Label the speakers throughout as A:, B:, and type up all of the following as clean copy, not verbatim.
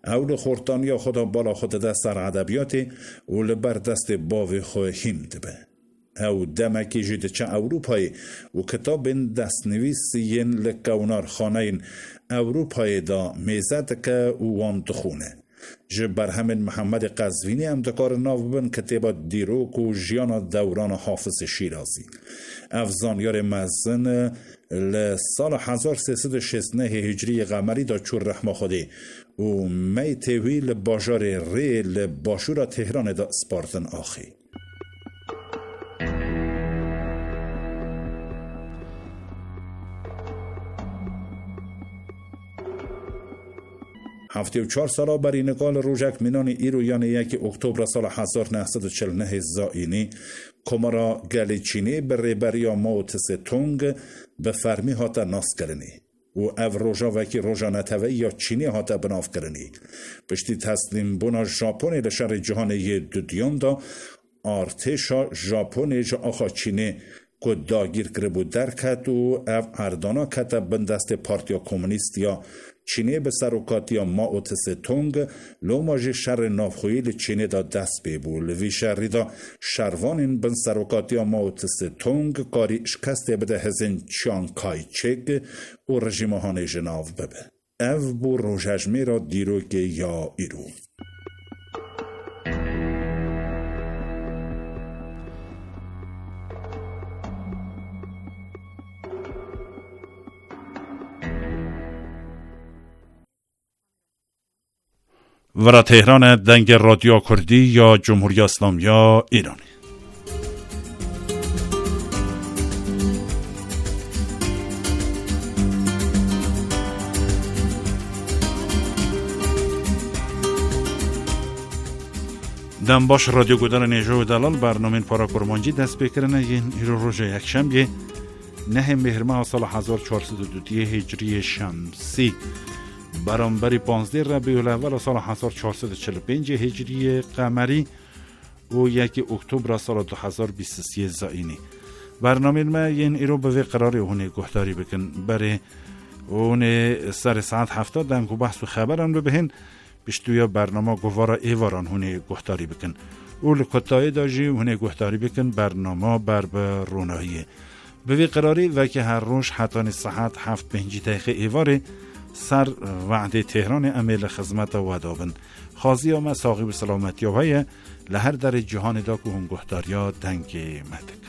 A: او لخورتانیا خدا بالا خود ده سر ادبیاتی و لبر دست باوی خو هیمد به. او دمکی جده چه اروپایی و کتاب دست نویسین لکونار خانه اروپایی دا میزد که وان دخونه. جبر همین محمد قزوینی هم دکار ناو بن کتاب دیروک و جیان دوران حافظ شیرازی. افزانیار مزن لسال 1369 هجری قمری دا چور رحمه خودی و میتوی لباجار ری لباشورا تهران دا سپارتن آخی. هفته و 4 سالا بر اینگال روژک مینان ایرویان 1 اکتبر سال 1949 زائینی کمارا گلیچینی به ریبریا موتس تونگ به فرمی هاتا ناس کرنی و او روژا وکی روژا نتوی یا چینی هاتا بناف کرنی پشتی تسلیم بونا ژاپن لشر جهان یه دودیان دا آرتشا ژاپن جا آخا چینی که داگیر کربو درکت و او اردانا کتا بندست پارتیا کمونیست یا چینی به سروکاتیا ما تس تونگ لوماج شر نافخویل چینی دا دست بیبول وی شری دا شروانین بن سروکاتیا ما تس تونگ کاری شکسته بده هزین چیان کای چگ و رژیمهانه جناو ببه او بو روژجمی را دیروگ یا ایرو. ورا تهران دنگ رادیو کردی یا جمهوری اسلامی ایرانی. دم باش رادیو گودر نیجو و دلال برنامه پارا کرمانجی دست بکرنه این روز یک شنبه 9 مهر ماه سال 1402 هجری شمسی برانبری 15 ربیع الاول سال 1445 هجری قمری و 1 اکتبر سال 2023 زائینی. برنامه ما این ایرو به قرار اونه گهداری بکن برای اونه سر ساعت 70 دنگ و بحث و خبران ببهن بشتویا برنامه گوارا ایواران هونه گهداری بکن او لکتای داجی هونه گهداری بکن برنامه بر روناییه به قراری و که هر روز حتی ساعت 7 پنجی دقیقه ایواره سر وعده تهران امیل خدمت و دابن خازی آمه ساقی به سلامتی های لهر در جهان دا که هم گهداریا دنگ مدک.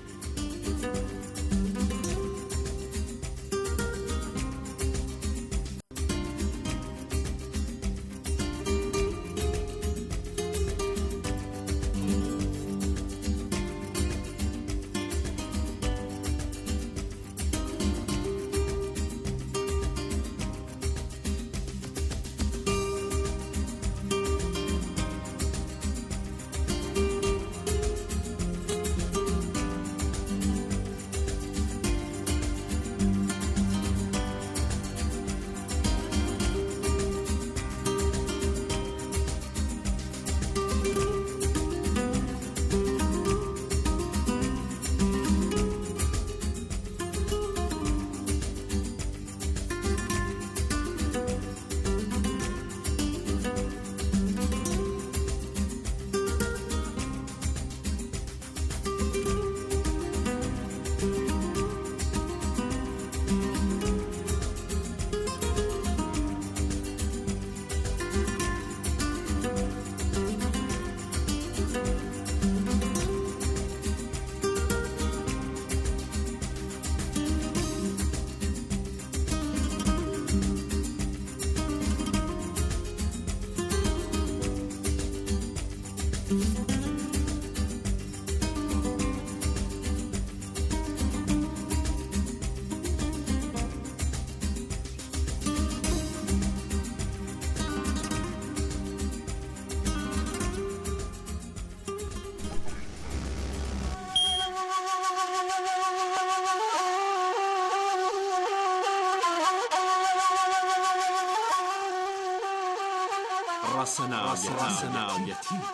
B: صناعيتي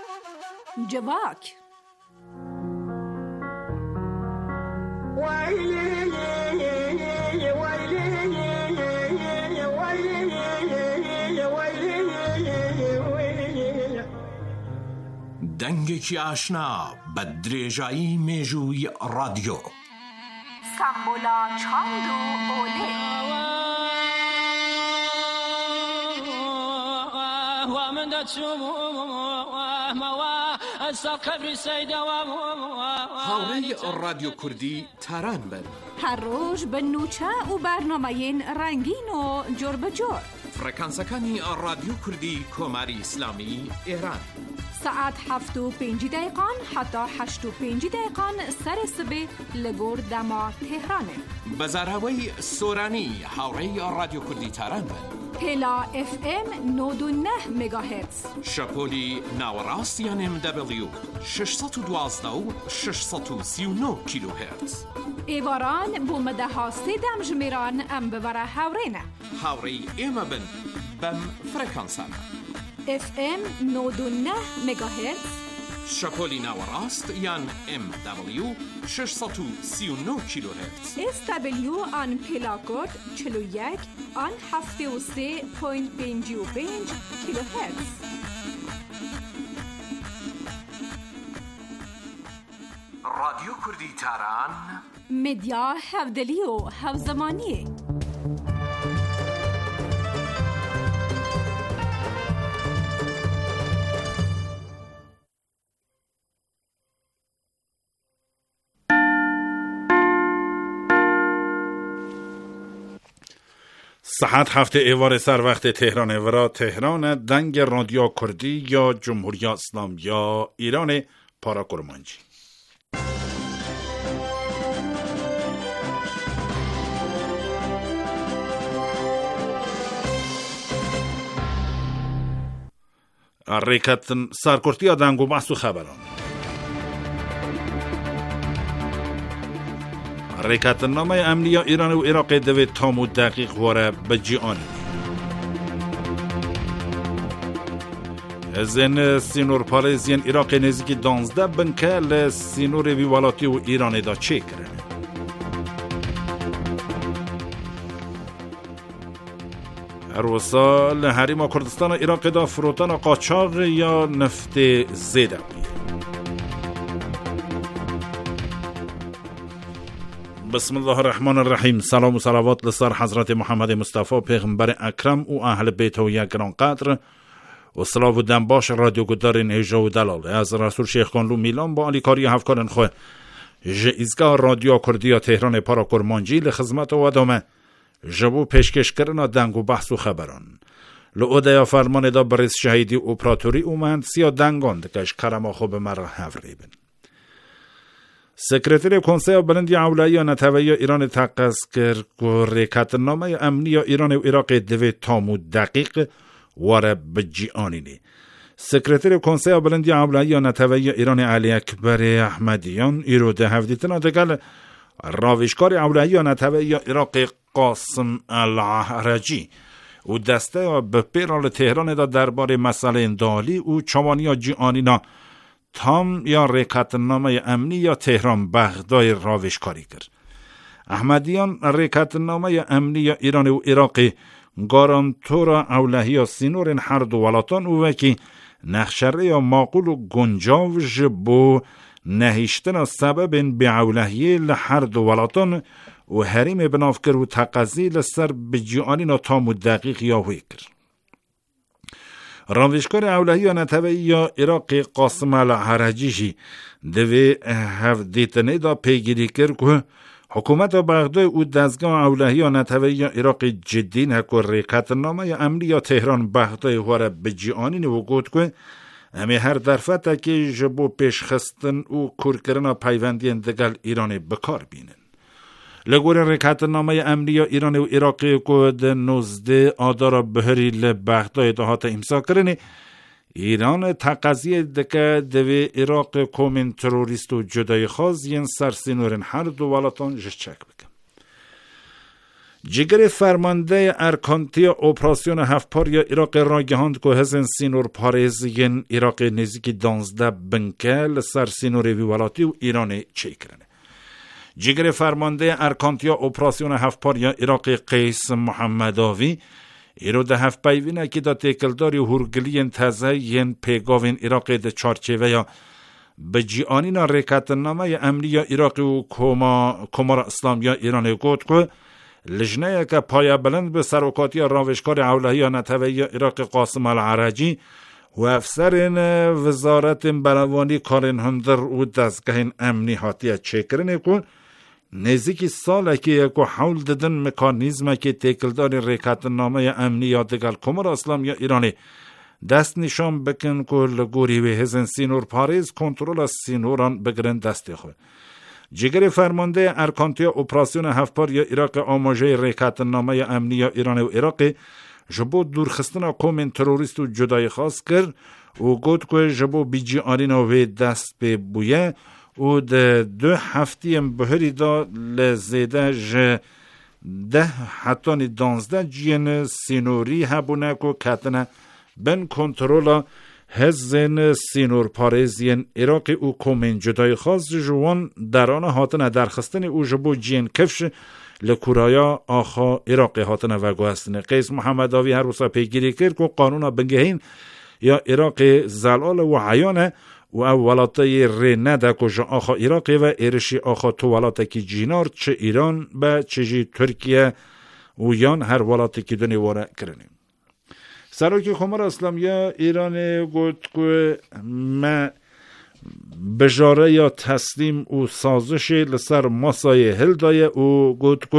C: جواك
D: ويلي
B: دنگێکی ئاشنا بە درێژایی مێژووی رادیۆ
C: سمبولا چاند و ئۆلێ
B: هاوڕێی رادیۆ کوردی تاران بن
C: هەر ڕۆژ بە نوچە و بەرنامەیەن ڕەنگین و جۆر بەجۆر
B: فڕێکانسەکانی رادیۆ کوردی کۆماری ئیسلامی ئێران
C: سعات 7:05 حتا 8:05 سەر سبێ لەگۆر دەما تێهرانێ
B: بەزاراوەی سۆرانی هاوڕێی رادیۆ کوردی تاران بن
C: پێلا FM 99 مگاهرتز
B: شەپۆلی ناوەڕاستیان MW 612 و 639 کیلوهرتز
C: ئێواران بۆ مەدەها سێدەم ژمێران ئەم ببەرە هاوڕێنە
B: هاوڕێی ئێمە بن بەم فڕێکانسانە
C: FM 99 مگاهرتز
B: شەپۆلی ناوەڕاست یان MW 639 کیلوهرتز
C: SW آن پێلاکۆد 41 آن 73.55 کیلوهرتز
B: رادیۆ کوردی تاران
C: مدیا هەودەلی و هەوزەمانیە
A: ساعت 7 ایوار سر وقت تهران ورا تهران دنگ رادیو کردی یا جمهوری اسلامی یا ایران پارا کرمانجی ریکت سرکرتی دنگ و بحث و خبران ریکتنامه امنیه ایران و عراق دوید تام و دقیق واره به جیانی ازین سینور پارزین عراق نزدیکی 12 بنکه لسینور ویوالاتی و ایران دا چه کرن هر وسا لحریم کردستان عراق دا فروتان قاچاق یا نفت زیده بسم الله الرحمن الرحیم. سلام و صلوات لسر حضرت محمد مصطفی پیغمبر اکرم و اهل بیت و گران قدر و صلاح و دنباش رادیو گدارین ایجا و دلال از رسول شیخ کانلو میلان با علیکاری هفکارن خواه جئیزگاه رادیو کردی تهران پارا کرمانجی لخدمت و ادامه جبو پیشکش کردن دنگ و بحث و خبران لعوده فرمان دا برس شهیدی اپراتوری و مهندسی دنگان دکش کرما خوب مر هفری بن سکرتری کنسیل بلندی اولایی نتوی ایران تقص کرد که ریکتنامه امنی ایران و عراق دوید تام و دقیق واره بجیانینی. سکرتری کنسیل بلندی اولایی نتوی ایران علی اکبر احمدیان ایروده هفدیتنا دگل راویشکار اولایی نتوی عراق قاسم العهرجی و دسته به پیرال تهران دا درباره مسئله دالی و چوانی جیانینا تام یا ریکتنامه امنی یا تهران بغداد راوشکاری کرد. احمدیان ریکتنامه امنی یا ایران و عراق گارانتور اولهی سینور هر دو ولاتان و وکی نخشره یا معقول و گنجاوش بو نهیشتن سبب به اولهی لهر دو ولاتان و حریم بنافکر و تقضی لسر بجیانینا تام و دقیق یا هوی کرد. راویشکار اولهی نتوی یا عراق قاسم العهرجی دوی هفدیتنه دا پیگیری کرد که حکومت بغداد و دستگاه اولهی نتوی یا عراق جدی نکر ریکتنامه امنی یا تهران بغداد واره بجیانین و گود که امی هر درفته که جبو پیش خستن و کرکرنا پیوندی اندگل ایران بکار بینن لگور ریکتنامه امنی ایران و عراق کود 19 آدار بهری لبغداد دهات امضا کرنه ایران تقاضی دکه دوی عراق کومن تروریست و جدای خاص ین سرسینورن هر دو ولاتان جشک بکن. جگر فرمانده ارکانتی اپراسیون هفپار عراق را گهاند که هزن سینور پارز ین عراق نزدیکی 12 بنکل سرسینور ویوالاتی و ایران چه کرنه. جگر فرمانده ارکانتیا اپراسیون هفپار یا عراق قیس محمداوی ایرو ده هفت پیوینه که دا تکلداری هورگلی تازه ین پیگاوین عراق ده چارچوه یا به جیانینا ریکتنامه امنی یا عراق و کمار اسلام یا ایران گوت که لجنه که پایه بلند به سروکاتی راوشکار اولهی یا نتوه یا عراق قاسم العرجی و افسرین وزارت بلوانی کارین هندر و دستگاه امنی حاتیه چکرنه کن نزدیکی ساله که یک حول دادن مکانیزمه که تکلدار ریکتنامه امنی یا دگل کمار اسلام یا ایرانی دست نشان بکن که لگوری و هزن سینور پاریز کنترل از سینوران بگرن دست خود. جگر فرمانده ارکانتیا اپراسیون هفپار یا عراق آماجه ریکتنامه امنی یا ایران و عراق جبو دورخستنا کومن تروریست و جدای خاص کرد و گفت که جبو بیجی آرینا و دست به بویه و ده 2 هفته بهری دا لزیده ده حتی 12 جین سینوری هبونه که کتنه بن کنترولا هزن سینور پارزین عراق او کومن جدای خاص جوان در آن هاتنه درخستن او جبو جین کفش لکورایا آخا عراق هاتنه و گوهستنه قیس محمد آوی هر روزا پیگیری کرد که قانون بنگهین یا عراق زلال و عیانه و ولاتای ری نده که آخا عراق و ایرشی آخا تو ولاته که جینار چه ایران به چه جی ترکیه و یان هر ولاته که دونی واره کرنیم. سراکی کمار اسلامی ایران گفت که ما بجاره یا تسلیم و سازش لسر ماسای هل دایه و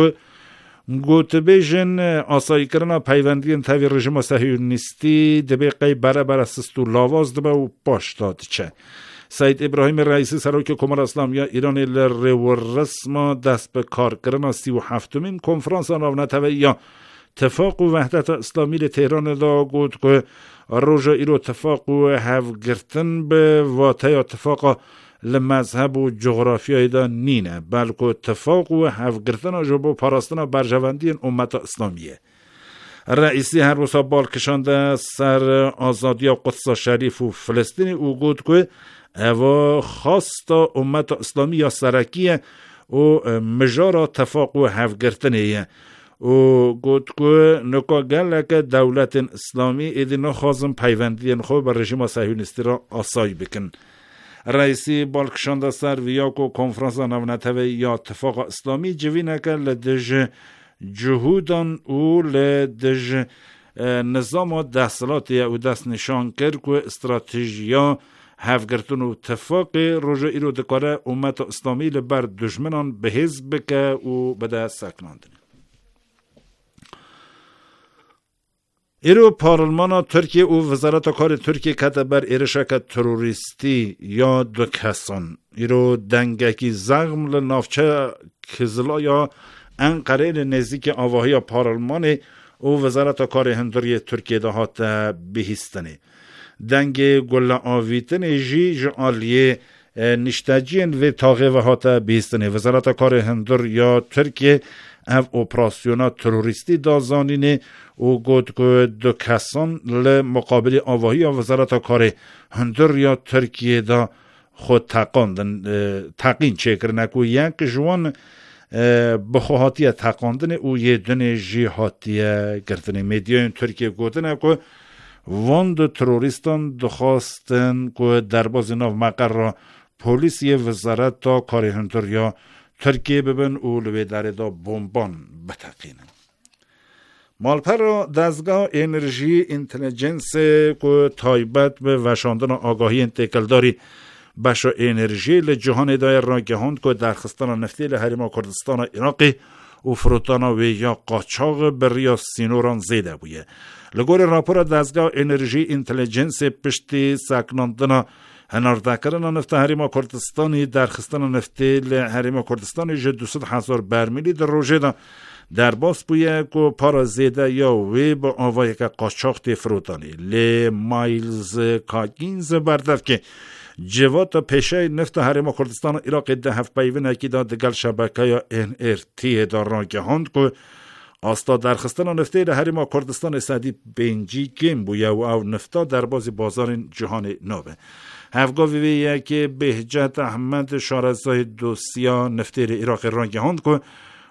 A: گفت بیجن آسایی کرنا پیوندین تاوی رژیم صهیونیستی دبی قی بره سست و لاواز دبه و باش داد چه سید ابراهیم رئیسی سراکی کمار اسلامی ایران لره و رسما دست به کار کرنا 37مین کنفرانس راونتوی یا اتفاق و وحدت اسلامی تهران دا گفت که روژا ایرو اتفاق و هفگرتن به واته اتفاق لمذهب و جغرافیای دا نینه بلکه اتفاق و هفگرتن جبو پاراستن برجواندی امت اسلامیه. رئیسی هر روزا بال کشانده سر آزادی قدس شریف و فلسطین او گفت که اوا خواست امت اسلامی یا سرکیه و مجار اتفاق و هفگرتنیه و گفت که نکاگل که دولت اسلامی ایدی نخوازم پیوندین خوب بر رژیم صهیونیستی را آسای بکن. رئیسی بالکشانده سر ویاکو کنفرانس نونتوی یا اتفاق اسلامی جوینه که لدج جهودان و لدج نظام و دستلاتی او دست نشان کرد که استراتیجیا هفگرتون و اتفاق روژه ایرو دکاره امت اسلامی لبر دشمنان به حزب که او بده سکناندن. ایرو پارلمان ترکیه و وزارت کار ترکیه کته بر ایرشک تروریستی یا دو کسان ایرو دنگکی زغم لنافچه کزلا یا انقره نزدیک آواهی پارلمان و وزارت کار هندری ترکیه دهات بهیستنی دنگ گل آویتن جی جعالیه نشتاجین و تاغه و هات بهیستنی وزارت کار هندر یا ترکیه او اپراسیونا تروریستی دازانینه او گفت که دو کسان لمقابل آواهی وزارت کار هندر یا ترکیه دا خود تقین چکرنه که یک جوان بخواهاتی تقاندن او یه دن جیهاتی گردنه میدیای ترکیه گفتنه که واند تروریستان دخواستن که در باز ناو مقر را پولیسی وزارت تا کار هندر یا ترکیه ببن اولوی داره دا بومبان بتقینه. مالپر را دستگاه انرژی اینتلیجنس که تایبت به وشاندن آگاهی انتقالداری بشا انرژی لجهان دایر را گهاند که درخستان نفتی لحریم کردستان عراقی و فروتان و یا قاچاق بریا سینوران زیده بویه. لگور راپور دستگاه انرژی اینتلیجنس پشتی سکناندن هناردکرن نفت حریم کردستانی درخستان نفتی لحریم کردستانی 200,000 برمیلی در روژه دا در باس بویه که پارا زیده یا وی با آوایی که قاچاق تی فروتانی لی مایلز کاگینز بردف که جوات پیشه نفت حریم کردستان عراق ده هفت پیوین اکی دا دگل شبکه یا NRT دار را گهاند که آستا درخستان نفته ده حریم کردستان سعدی بینجی گیم بویه و او نفتا در باز بازار جهان نوه هفگاوی ویه که بهجت احمد شارزای دوسیا نفته عراق را گهاند که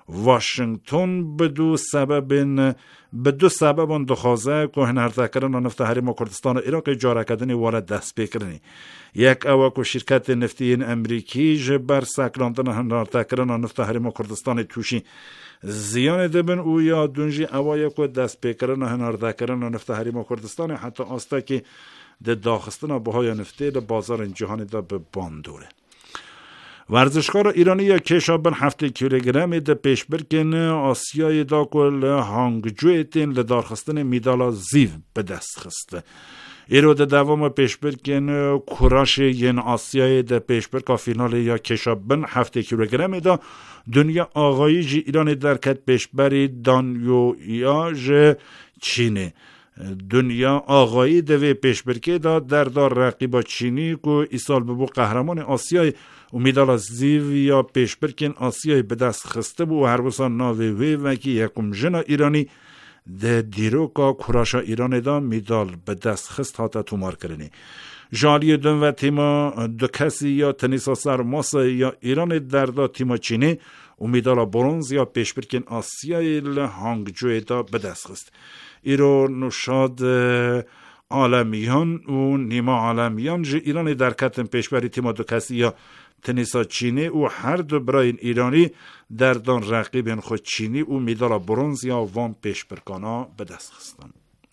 A: واشنگتن به دو سبب دخوازه که هنرده کردن نفت حریم کردستان عراق جاره کردن وارد دست بکرنی. یک اوه که شرکت نفتی امریکی جبر سکراندن هنرده کردن نفت حریم کردستان توشی زیان دبن او یا دونجی اوه که دست بکرن هنرده کردن نفت حریم کردستان حتی آستا که ده داخستان بهای نفتی ده بازار جهانی ده به باندوره. ورزشکار ایرانی یا کشابن 7 کیلوگرم ده پیش برکن آسیای دا کل هانگجوی تین لدارخستن میدالا زیو به دست خسته. ایرو ده دوام پیش برکن کراش ین آسیای ده پیش برکا فینال یا کشابن 7 کیلوگرم دا دنیا آغایی جی ایرانی درکت پیش بری دانیو یا جه چینه. دنیا آغایی دوی پیش برکه دا در دار رقیبا چینی که ای سال ببو قهرمان آسیای و میدال زیو یا پیش برکن آسیای به دست خسته بو و هر بسان ناوی وی وکی یکم جنا ایرانی ده دیروکا کراشا ایرانی دا میدال به دست خست هاتا تومار کرنی. جالی دون و تیما دو کسی یا تنیسا سر ماسا یا ایران در دا تیما چینی و میدال برونز یا پیش برکن آسیای لهانگجوی دا به دست خست. ایرو نشاد عالمیان و نیما عالمیان جه ایرانی در کتن پیشبری تیما دو کسی یا تنیسا چینی و هر دو برای ایرانی در دان رقیبین خود چینی و میدال برونز یا وان پیشبرکانا به دست خستن.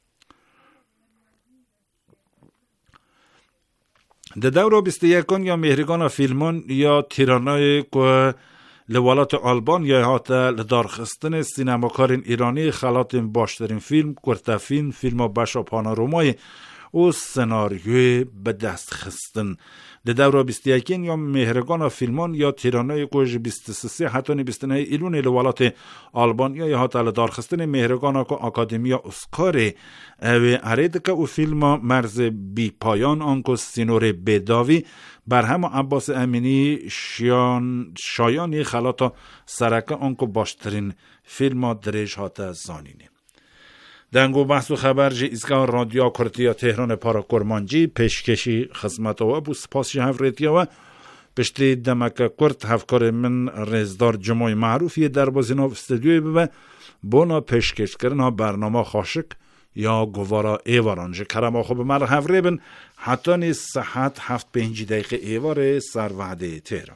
A: در دور 21 یا مهرگان فیلمان یا تیرانای که لولات آلبان یا حتی لدارخستن سینماکارین ایرانی خلاتین باشترین فیلم کرتفین فیلم بشا پانارومای و سناریوی به دست خستن. در دور 21 یا مهرگان فیلمان یا تیرانای کوژ 23 حتی 29 ایلون لولات آلبان یا حتی لدارخستن مهرگان که آکادمیا اسکار و ارید که او فیلم مرز بی پایان آنکو سینور بداوی بر هم عباس امینی شایانی خلاتا سرکه آنکو باشترین فیلم درش هاته زانینه. دنگو بحث و خبر جی ایزگاه رادیو کردیا تهران پارا کرمانجی پیشکشی خدمت و بو سپاسی هفریتیا و پشتی دمک کرد هفکار من رزدار جمعی معروفی در بازینا استودیوی ببه بونا پیشکش کردن برنامه خاشک یا گوارا ایواران جه کرما خوب مر هفری بن حتی نیز صحت 7-5 دقیقه ایوار سر وعده تهران.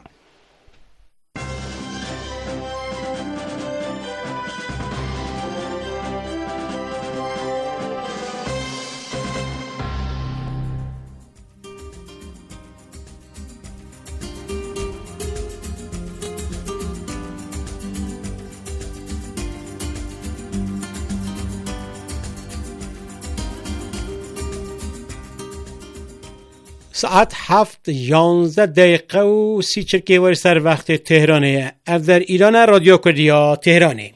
D: ساعت 7:11 و 30 چرکه سر وقت تهرانه. اف در ایران رادیو کردیا تهرانه.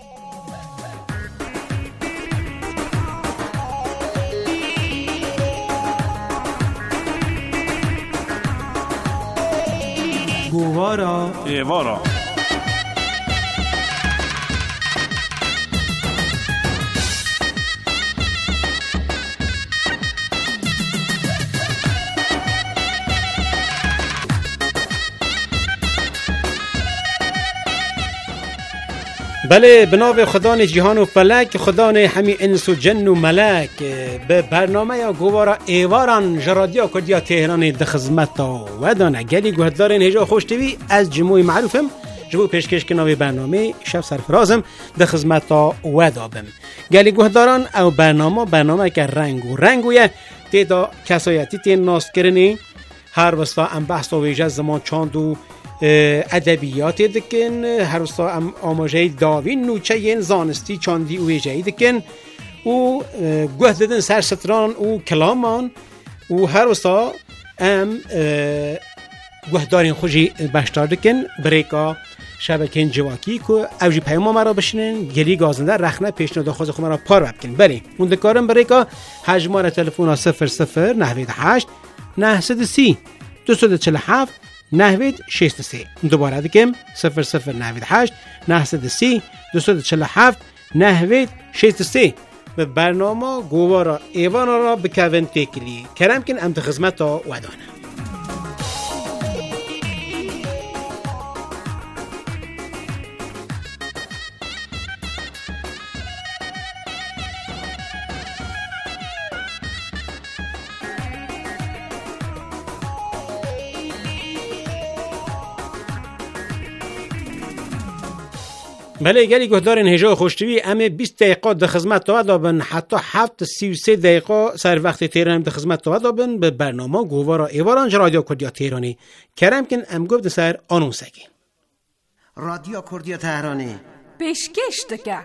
D: گوارا
A: ایوارا
D: بله، به نام خدان جهان و فلک، خدان همی انس و جن و ملک، به برنامه یا گوارا ایواران رادیو کردیا تهران ده خدمت و دانه گلی گوهدارین هجا خوشتوی از جموع معروفم جبو پیشکش کناوی برنامه شب سرفرازم ده خدمت و دابم گلی گوهداران او برنامه که رنگویه تیدا کسایتی تین ناست کرنی هر وستا ام بحث و ویجه زمان چاند و ادبیات دکن هر وستا ام آماجه داوین نوچه ین زانستی چاندی و ویجه دکن و گوه دادن سر ستران و کلامان و هر وستا ام گوه دارین خوشی بشتار دکن بریکا شبکه جواکی که اوجی پیما مرا بشنن گلی گازنده رخنه پیشنهاد خود خود مرا پار بکن. بله اون دکارم بریکا حجمار تلفن 00 98 930 247 963 دوباره دیگم 00 98 930 247 963 به برنامه گوارا ایوانا را بکوین تکلی کرم کن امت خدمت تا ودانه. بله گلی گهدارین هجا خوشتوی امی 20 دقیقه ده خدمت تو دابن حتی 7:33 دقیقه سر وقت تهران ده خدمت تو دابن به برنامه گوارا ایواران رادیو کردیا تهرانی کرم کن ام گفت سر آنونسکی
E: رادیو کردیا تهرانی
C: پیشکش دکه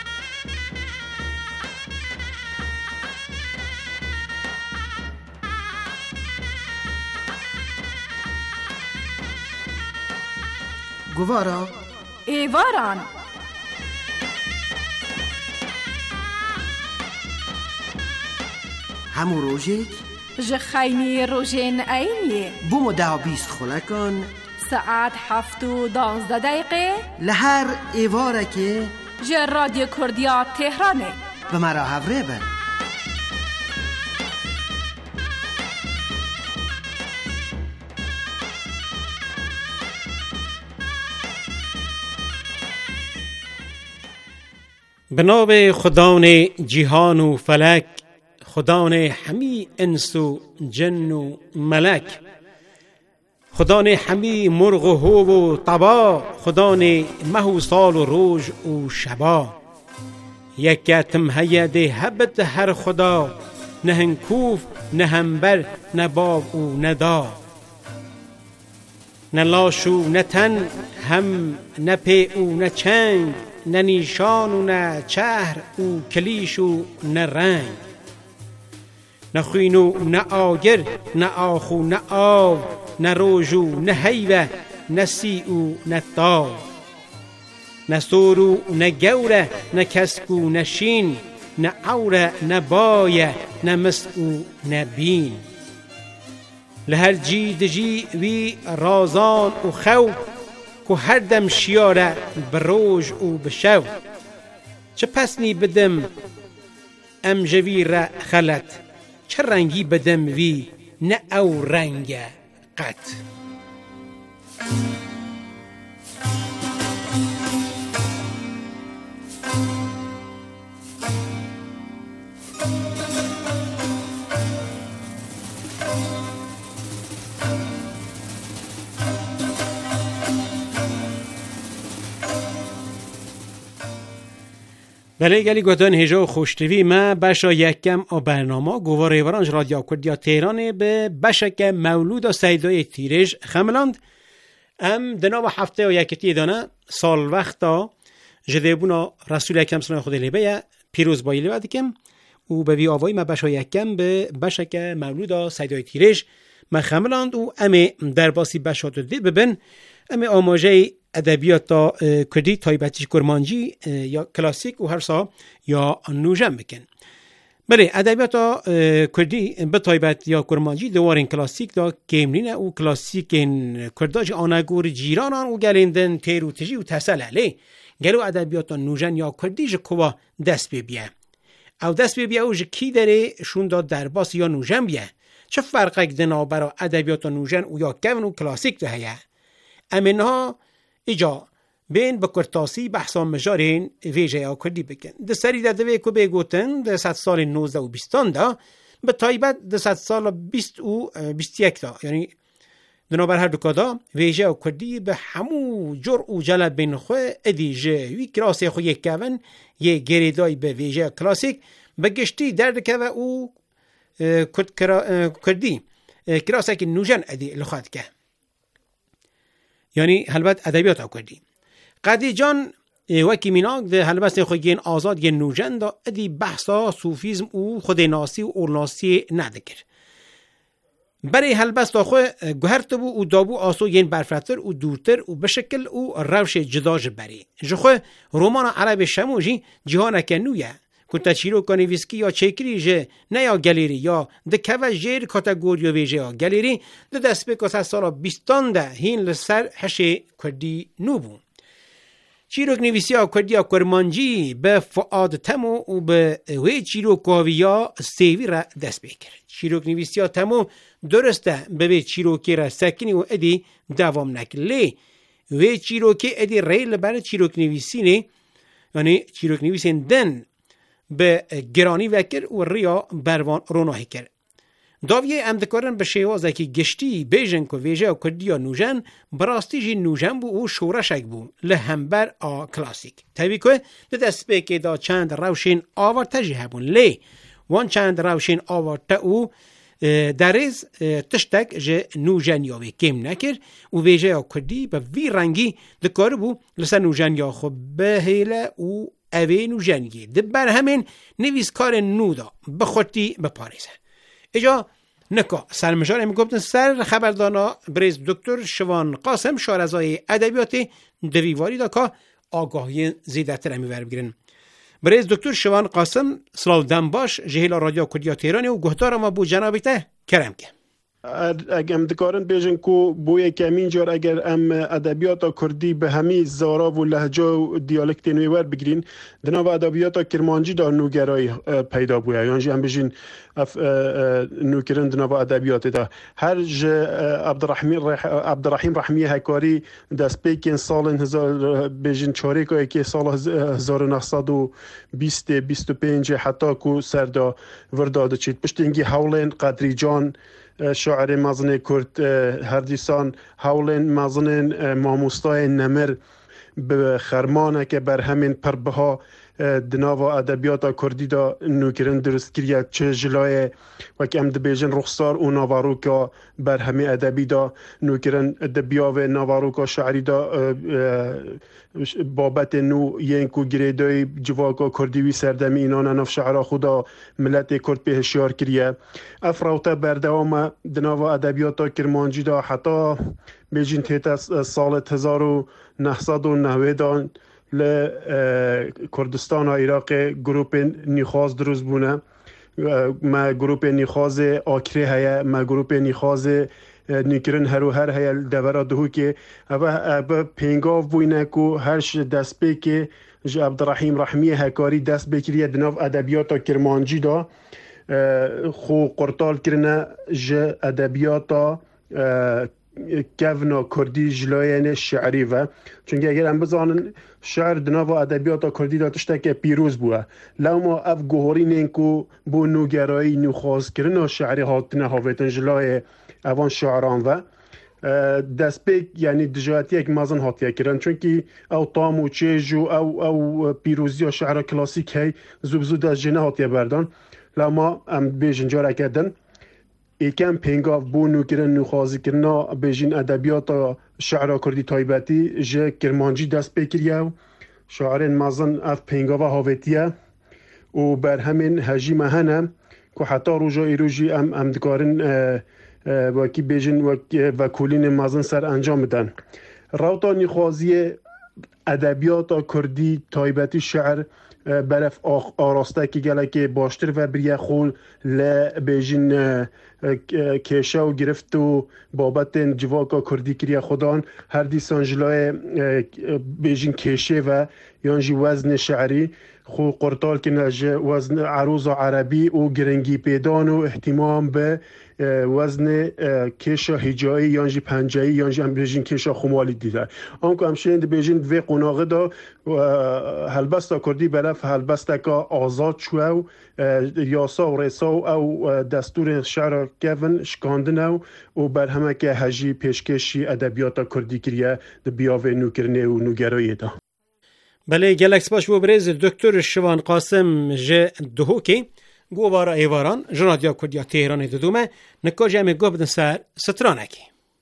E: گوارا
C: ایواران
E: همو روژیک
C: جخینی روژین اینی
E: بومو 10-20 خلکان
C: ساعت 7:12
E: لهر ایواره که
C: جه رادیو کردیا تهرانه
E: به مرا هفره بر
D: به نام خدان جهان و فلک خدان همی انس و جن و ملک خدان همی مرغ و هو و طبا خدان مه و سال و روز و شبا یکتم هید هبت هر خدا نه هنکوف نه همبر نه باب و نه دا نه لاشو نه تن هم نه پی و نه چنگ نه نیشان و نه چهر و کلیش و نه رنگ نه خوین و نه آگر نه آخ و نه آو نه روژ و نه حیوه نه سی و نه تاو نه سور و نه گوره نه کسک و نه شین نه عوره نه بایه نه مسک و نه بین لهر جی دجی وی رازان و خو که هر دم شیاره بروج و بشو چه پسنی بدم ام جوی را خلط چه رنگی بدم وی نه او رنگ قط بله گلی گوتان هجا و خوشتوی ما بشا یکم و برنامه گواره ورانج رادیو کردیا تهران به بشک مولود و سیدای تیرش خملاند ام دناب هفته و یکتی دانه سال وقتا جدیبونا رسول اکرم صلی الله علیه و آله پیروز بایی لیوه دکم و به وی آوایی ما بشا یکم به بشک مولود و سیدای تیرش ما خملاند و امی در باسی بشا دی ببن امی آماجه ادبیات کردی تایبتی کرمانجی یا کلاسیک و هر سا یا نوجم بکن. بله ادبیات کردی به تایبت یا کرمانجی دوارین کلاسیک دا کمرینه و کلاسیک کرداج آنگور جیرانان و گلیندن تیروتجی و تسلله گلو ادبیات نوجن یا کردی جکوا دست ببیه او دست ببیه او جکی داره شون دا درباس یا نوجن بیه چه فرقه دنا برا ادبیات نوجن و یا کون و کلاسیک ده هیه امینها ایجا بین بکرتاسی بحثان مجارین ویجه یا کردی بکن ده سری ده دوی که بگوتن ده 100 سال 19 و 20 ده به تایبت ده 100 سال 20 و 21 ده یعنی دنابر هر دو دا ویجه و کردی به همو جر و جلب بین خواه ادیجه وی کراسی خو یک کون یه گریدای به ویجه کلاسیک به گشتی درد که او کردی کراسی که نوجن ادی لخواد که یعنی هلبت ادبیات او کردی قدی جان وکی میناک ده هلبت خوگین آزاد گین نوجن دا ادی بحثا صوفیزم او خود ناسی و اورناسی ندکر برای هلبت دا خو گوهرت بو و دابو آسو گین برفرتر و دورتر و بشکل و روش جداج بری جخو رومان عرب شموجی جهان کنویه کنتا چیرو کنی ویسکی یا چکری جه نه یا گلیری یا دکوه جیر کاتگوری و ویجه یا گلیری ده دست بکس از سالا 20 ده هین لسر هشه کردی نوبون چیروک نویسی ها کردی ها کرمانجی به فعاد تمو و به وی چیروک کاویا سیوی را دست بکر چیروک نویسی ها تمو درسته به وی چیروکی را سکنی و ادی دوام نکلی وی چیروکی ادی ریل بر چیروک نویسی نه یعنی چیروک نویسین دن به گرانی وکر و ریا بروان روناهی کرد داویه ام دکارن به شیوازه که گشتی بیجن که ویژه و کردیا نوژن براستی جی نوژن بو و شورشک بو لهمبر آ کلاسیک تاوی که دست بکی دا چند روشین آورته جی هبون لی وان چند روشین آورته او دریز تشتک جه نوژن یاوی کم نکر و ویژه و کردی به وی رنگی دکار بو لسه نوژن یا خب بهیله و اوی نوژنگی دبر همین نویسکار نودا بخورتی بپاریزه اجا نکا سرمشار امی گفتن سر خبردانا بریز دکتر شوان قاسم شارزای ادبیات دویواری دا که آگاهی زیده تر امی ور بگیرن بریز دکتر شوان قاسم سلال دنباش جهیل رادیو کردیا تهرانی و گهتار ما بو جنابیته کرم که
F: اگه ام دکارن بیشن کو بوی کمین جار اگر ام ادبیات کردی به همی زارا و لهجه و دیالکت نویور بگیرین دنا و ادبیات کرمانجی دا نوگرایی پیدا بویا یعنی ام بیشن نوکرن دنا و ادبیات دا هر عبدالرحیم رحمی هکاری دست پیکن سال هزار بیشن چاره که سال 1925 حتی کو سردا ورداد چید پشتینگی حولین قدری جان شاعر مازن کرد هر دیسان حولن مازن ماموستای نمر به خرمانه که بر همین پربها دناو ادبیات کردی دا نوکرن درست کریه چه جلای و که ام دبیجن رخصار و نواروکا بر همین ادبی دا نوکرن دبیاو نواروکا شعری دا بابت نو ینکو گریدای جواکا کردیوی سردمی اینان نف شعرا خدا ملت کرد به هشیار کریه افراوتا بردوام دناو ادبیات کرمانجی دا حتی بیجین تیتا سال 1990 دا لکردستان و عراق گروپ نیخواز دروز بونه ما گروپ نیخواز آکره هیا ما گروپ نیخواز نیکرن هر و هر هیا دورا دهو که اوه پینگاو بوینه که هرش دست بی که جه عبدالرحیم رحمی هکاری دست بکریه دناف ادبیات کرمانجی دا خو قرطال کرنه جه ادبیات کفنا کردی جلوین شعری و چونکه اگر هم بزانن شعر دناو ادبیات کردی داتشتا که پیروز بوه لو ما اف گوهری نینکو بو نوگرایی نوخواز کرن شعری هاتنه هاویتن جلوی اوان شعران و دست بیک یعنی دجاتی یک مازن هاتیه کرن چونکه او تام و چیج او پیروزی و شعر کلاسیک هی زوبزود از جنه هاتیه بردن لو ما هم بیجن جاره کردن ایکم پینگاف بو نوکرن نوخوازی کرنا بیجین ادبیات شعر کردی تایبتی جه کرمانجی دست بکریه شعرین مازن اف پینگاف هاویتیه و بر همین هجی مهنه که حتی روژا ایروژی ام دکارن وکی بیجین وکولین مازن سر انجام بدن راوتا نوخوازی ادبیات کردی تایبتی شعر برف آراسته که گله که باشتر و بریه خول بیجین کشه و گرفت و بابت جواکا کردی کریه خودان هر دیسان جلای بیجین کشه و یانجی وزن شعری خو قرطال که نجه وزن عروض عربی و گرنگی پیدان و احتمام به وزن کشا هجایی یانجی پنجایی یانجی هم بیجین کشا خمالی دیده آنکو همشین دی بیجین وی قناغه دا هلبستا کردی برف هلبستا که آزاد شوه و یاسا و ریسا او دستور شعر کفن شکاندن و بر همه که هجی پیشکشی ادبیات کردی کریه دی بیاوه نوکرنه و نوگرایی دا
D: بله گلکس باش و بریز دکتر شوان قاسم جه دهوکی گوارا ایواران جنادیا کردیا تهران دودومه نکا جمع گو بدن سر سترانکی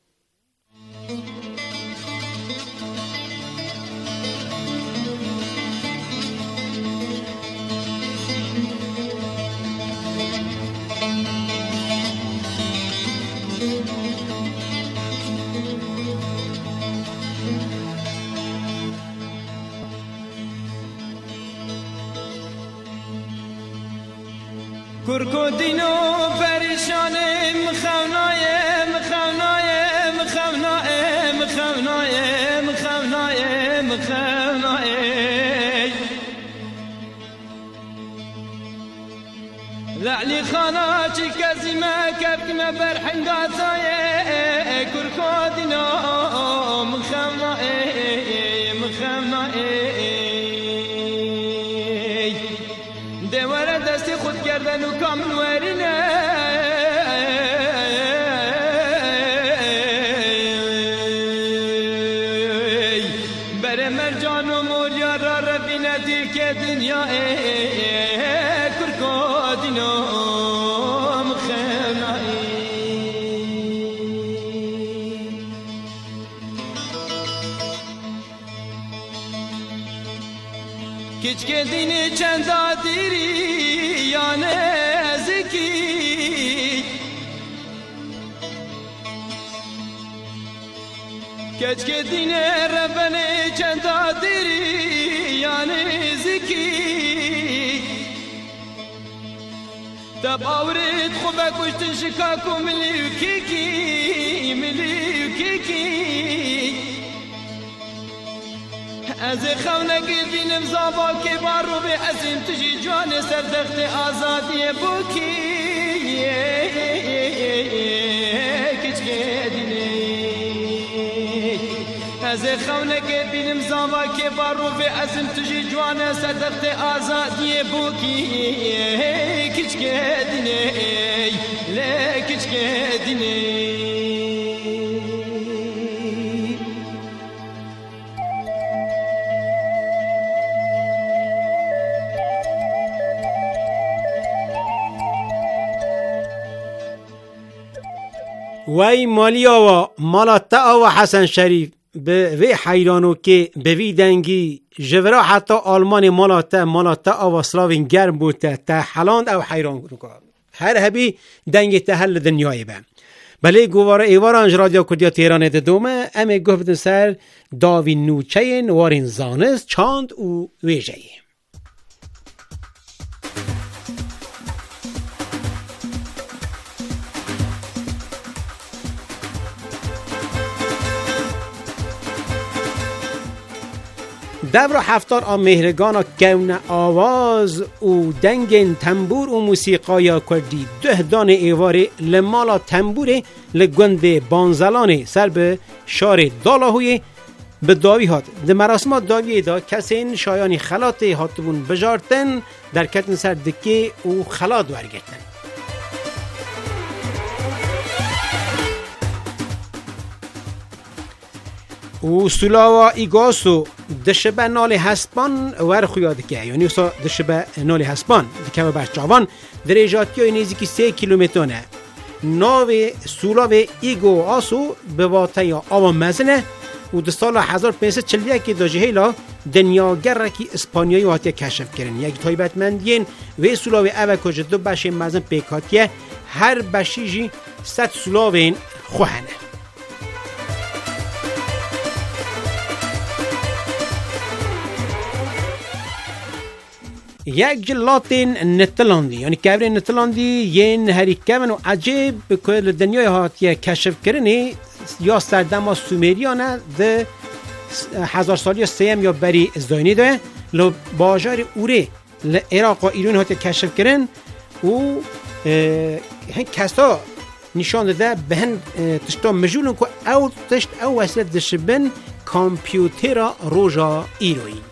G: کرکو دینو پریشانه مخونایه مخونایه مخونایه مخونایه مخونایه مخونایه لعلی خانا چی کسی ما کبت ما برحنگاتایه کرکو دینو مخونایه مخونایه دواره دستی خود کردن و کامل ورینه کچ که دین چند دیری یا نزکی کچ که دین ربن چند دیری یا نزکی دب آورد خوبه کشتن شکاکو ملیو کیکی از خونگی بینم زابا که بارو به ازم تجی جان سردخت آزادی بوکی کچکه دینی از خونگی بینم زابا که بارو به ازم تجی جان سردخت آزادی بوکی کچکه دینی کچکه دینی
D: وی مالی آوا مالاتا آوا حسن شریف به وی حیرانو که به وی دنگی جورا حتی آلمان مالاتا آوا سلاوین گرم بوده تا حلاند او حیران کنو هر هبی دنگی تحل دنیای به بله گواره ایوارانج رادیو کردیا تهران دومه امه گفتن سر داوی نوچه وارین زانست چاند و ویجه دبر هفتار مهرگان کون آواز و دنگ تنبور و موسیقای کردی 10 دانه ایواره لمالا تنبوره لگوند بانزلانه سر به شار دالاهوی به داوی هات ده مراسمات داوی دا کسین شایانی خلات هاتبون بجارتن در کتن سر دکه و خلات ورگتن و سلاوا ایگاسو دشبه نال هسپان ورخویاد که یعنی دشبه نال هسپان دکه بر جوان درجاتی های نزدیکی 3 کیلومتره ناو سلاو ایگو آسو به واطه آوا مزنه و در سال 1541 دا جهیلا دنیاگر که اسپانیایی واطه کشف کردن یک تایبتمندین و سلاو اوه کجا دو بشه مزن پیکاتیه هر بشیجی 100 سلاوین خوهنه یک جلاتین نتلاندی یعنی کبر نتلاندی ین هریکمن و عجیب کل دنیای هاتیه کشف کردنی یا سردما سومریانه ده 1000 سالی سیم یا بری ازداینی ده لو باجار اوره لعراق و ایران هاتیه کشف کردن و هن کسا نشان ده به هن تشتا مجولن که او تشت او وسیله دشبن کامپیوتر روژا ایروی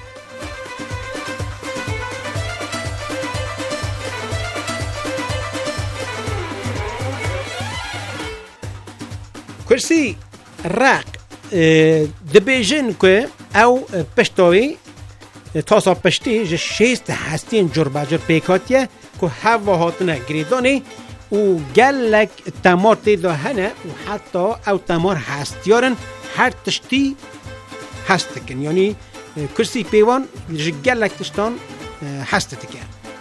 D: کرسی رق دبیجن که او پشتاوی تاسا پشتی جه 6 هستین جرباجر پیکاتیه که هوا هاتنه گریدانه و گلک تمار تیدا هنه و حتی او تمار هستیارن هر تشتی هستکن یعنی کرسی پیوان جه گلک تشتان هستتکن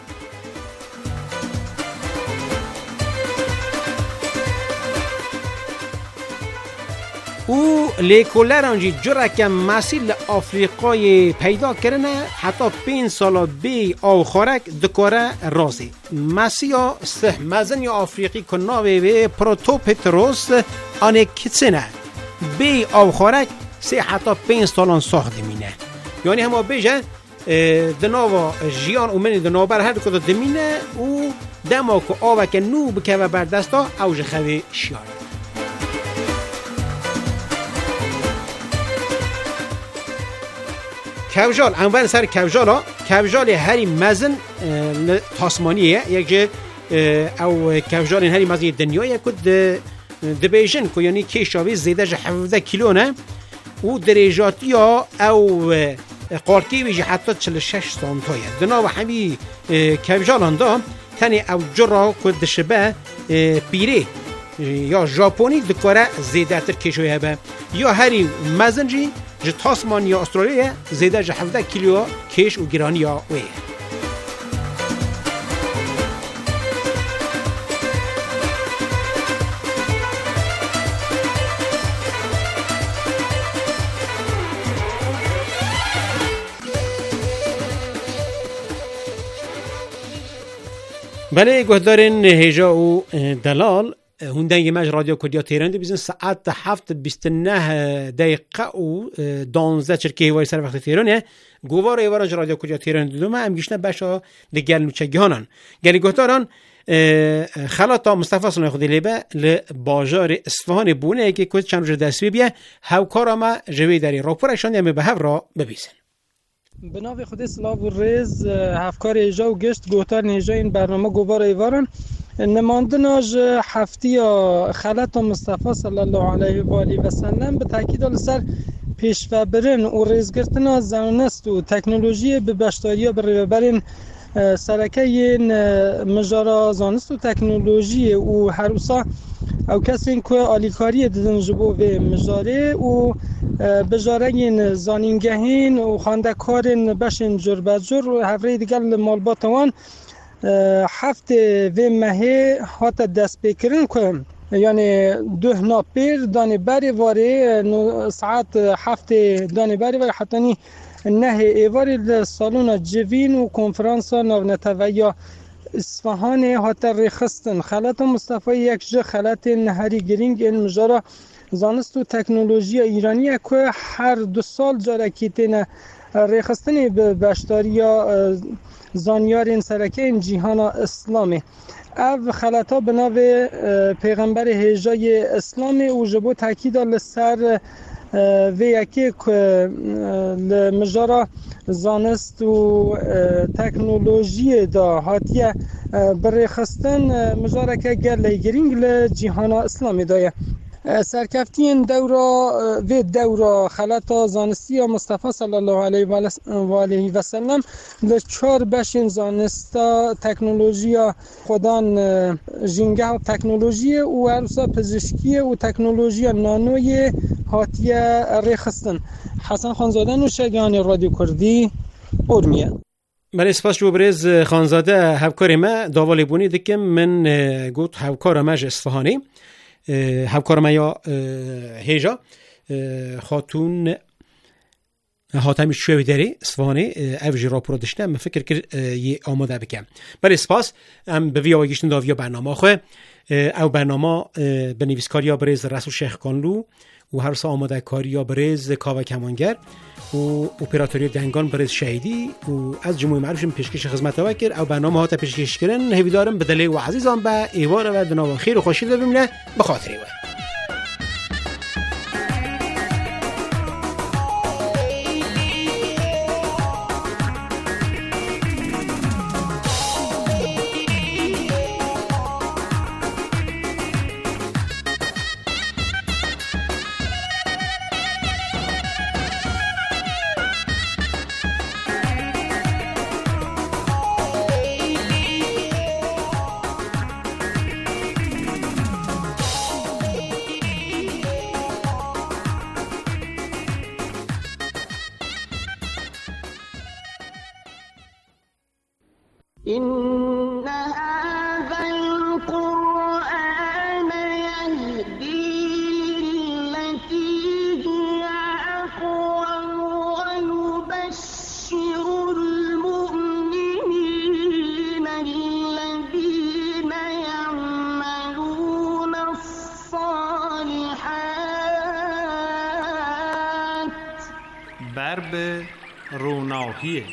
D: او لیکولرانجی جرکم مسیل آفریقای پیدا کرنه حتی 5 سال بی آو خارک دکاره رازی مسیح سه مزن آفریقی کناوی و پروتوپتروس آنه کتسنه بی آو خارک سه حتی 5 سالان ساخته مینه یعنی همه بیجه دناوا جیان اومنی دناوا بر هر کده دمینه و دما که آوه که نو بکه و بردستا اوج خوی شیاره کوجال اول سر کوجال هری مزن تاسمانیه یک جه او کوجال هری مزن دنیای کد دبیجن که یعنی کشاوی زیده جه 17 کیلو نه و درجاتی ها او قارکی ویجه حتی 46 سانتایه دنا و همی کوجال هنده تنی او جرا کد شبه پیره یا ژاپنی دکاره زیده تر کشوی هبه یا هری مزن جی ج تاسمانیا استرالیا زیده ج 17 کیلو کش و گرانیا وی. بله گهدارین هیجا و دلال هندنگ مج رادیو کردیا تهران بیزن ساعت 7:29 دقیقه و 12 چرکی وای سر وقت تهرانه گوار ایوارج رادیو کردیا تهران دوما ام گشنه باشا دگل نوچگیانن گلی گهداران خلاطا مصطفی صلی خودی لیبه لباجار اصفهان بونه که کد چند روز دستی بیه هاوکارا ما جوی داری راپورشان یمی به هف را ببیزن.
H: به نام خود سلاو و ریز هفکار ایجا و گشت گوتار نیجا این برنامه گوبار ایوارن نماندناج هفتی خلط مصطفی صلی الله علیه و آله و سلم به تاکید سر پیشوا برن و ریزگرتنا زانست و تکنولوژی به بشتاریا برین سرکه مجارا زانست و تکنولوژی و هروسا او کسی که آلیکاری دیدن جبو و مجاره و بجارین زانینگهین و خاندکارین بشین جر بجر و هفره دیگر مالباتوان هفته و مهه هات دست بکرن که یعنی 2 ناپیر دانی بری واره ساعت هفته دانی بری واره حتی نی نه ایواری سالون جوین و کنفرانس نونتویا اصفهان هات ریخستن خلط مصطفی یک جه خلط نهری گرینگ این مجارا زانست و تکنولوژی ایرانی که هر 2 سال جارکیتین ریخستنی به بشتاریا زانیارین سرکه این جیهان اسلامی او خلطا به ناو پیغمبر هجای اسلامی و جبو تاکید لسر و یکی که مجارا زانست و تکنولوژی دا هاتیه بریخستن مجارا که گرلی گرینگ لجیهان اسلامی دایه سرکفتی این دورا خلطا زانستی مصطفی صلی الله علیه و آله و سلم لچار بشین زانستا تکنولوژی خودان جنگه و تکنولوژی و عروسا پزشکی و تکنولوژی نانوی هاتیه ریخستن. حسن خانزاده نوشگیان رادیو کردی ارمیه.
D: بله سپاس جو برز خانزاده هفکار ما داوالی بونی دکم من گوت هفکار ماج اصفهانی هفکار ما یا هیجا خاتون حاتمی شوی داری اصفهانی اوجی راپور داشتم من فکر کرد یه آماده بکم. بله سپاس ام به ویا گشتن داویا برنامه خواه او برنامه به نویسکاریا برز رسول شیخ کانلو و هر سا آماده کاریا برز کاوه کمانگر و اپراتوری دنگان برز شهیدی و از جمعه معروفم پیشکش خدمت وکر او برنامه ها تا پیشکش کردن هیویدارم به دلی و عزیزان به ایوار و دناوان خیر و خوشی ببینه به خاطری و
I: إن هذا القرآن يهدي للتي هي أقوم ويبشر المؤمنين الذين يعملون الصالحات
J: برب روناهیه.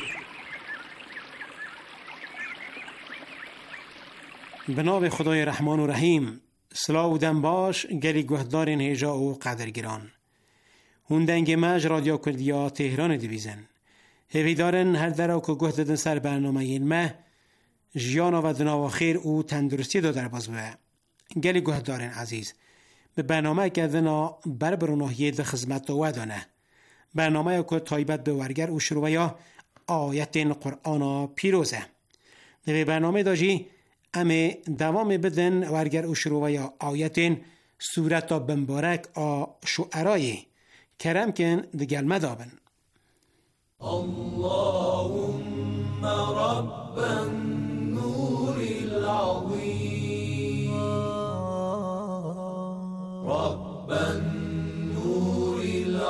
D: به نام خدای رحمان و رحیم. سلاو دم باش گلی گهدارین هیجا و قدرگران هندنگ مج رادیو کردیا تهران دیویزن هیویدارن هر درو که گه دادن سر برنامه این مه جیانا و دنا و خیر و تندرستی دو در باز بوه گلی گهدارن عزیز به برنامه کردنا بر بروناهیه ده خدمت و دانه برنامه که تایبت به ورگر و شروع یا آیت قرآن پیروزه به برنامه داجی امی دوام بدن ورگر و شروع یا آیت سورت بمبارک شعرای کرم کن دگل مدابن.
K: اللهم رب النور العظيم رب النور